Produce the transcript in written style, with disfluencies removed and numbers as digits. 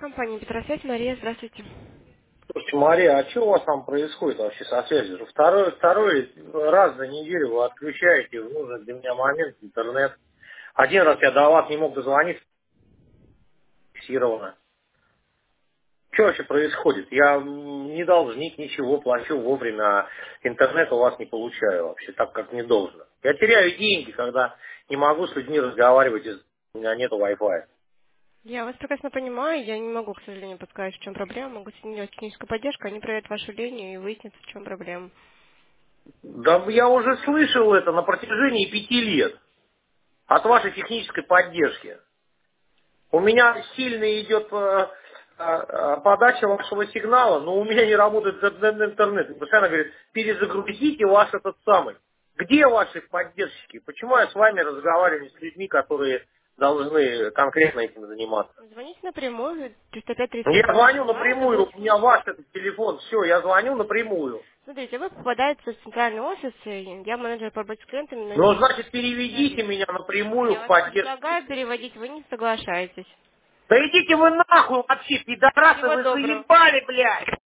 Компания Петросвязь, Мария, здравствуйте. Слушайте, Мария, а что у вас там происходит вообще со связью? Уже второй раз за неделю вы отключаете в нужный для меня момент интернет. Один раз я до вас не мог дозвониться фиксированно. Что вообще происходит? Я не должник, ничего, плачу вовремя, а интернет у вас не получаю вообще, так как не должно. Я теряю деньги, когда не могу с людьми разговаривать, у меня нету Wi-Fi. Я вас прекрасно понимаю, я не могу, к сожалению, подсказать, в чем проблема. Могу соединить техническую поддержку, они проверят вашу линию и выяснят, в чем проблема. Да я уже слышал это на протяжении 5 лет от вашей технической поддержки. У меня сильно идет подача вашего сигнала, но у меня не работает интернет. И постоянно говорит, перезагрузите ваш этот самый. Где ваши поддержки? Почему я с вами разговариваю с людьми, которые должны конкретно этим заниматься? Звоните напрямую, 305 Я 302 звоню 02, это напрямую, будет... у меня ваш этот телефон, все, я звоню напрямую. Смотрите, вы попадаете в центральный офис, и я менеджер по работе с клиентами, но Ну, не значит, специалист. переведите меня напрямую Я в вас поддержку. предлагаю переводить, вы не соглашаетесь. Да идите вы нахуй вообще, пидорасы, Всего вы доброго. заебали, блядь!